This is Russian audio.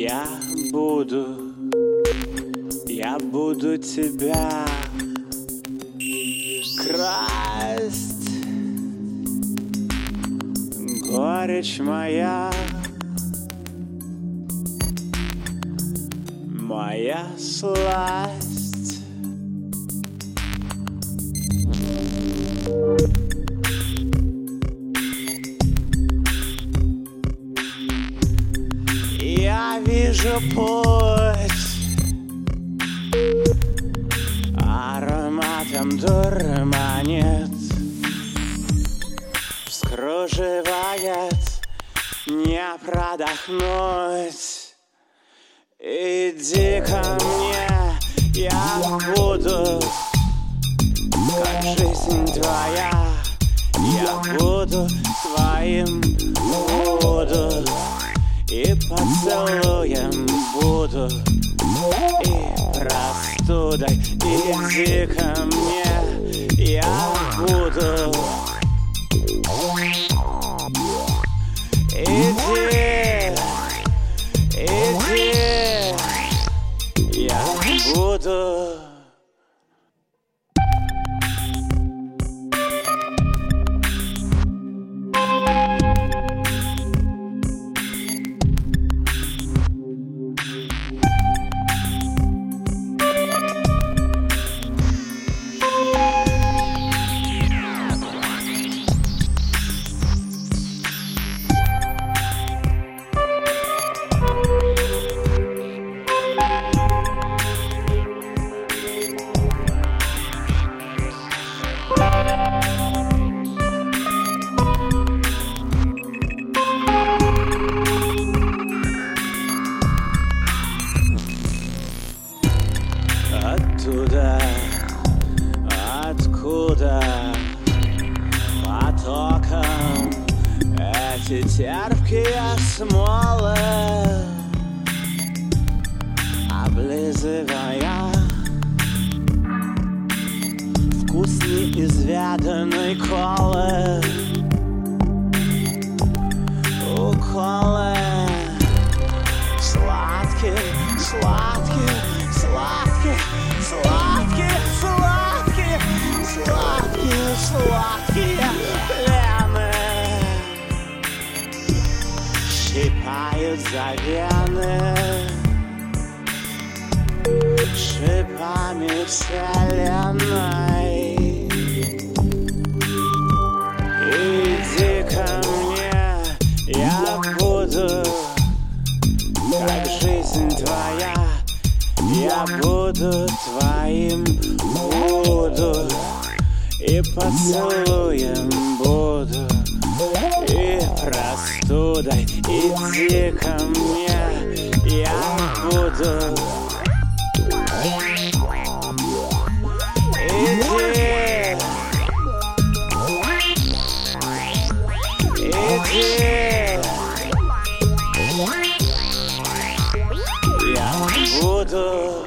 Я буду тебя красть, горечь моя, моя сласть. Я вижу путь, ароматом дурманит, вскруживает, не продохнуть. Иди ко мне, я буду, как жизнь твоя. Я буду твоим, буду, и поцелуем буду, и простудой. Иди ко мне, я буду. Иди, я буду. Оттуда, откуда потоком эти терпкие смолы, облизывая вкус неизведанной колы, уколы сладкие, сладкие, сладкие, сладкие, сладкие, сладкие, сладкие плены щипают за вены шипами вселенной. Иди ко мне, я буду, как жизнь твоя. Я буду твоим, буду, и поцелуем буду, и простудой. Иди ко мне, я буду. Иди, я буду.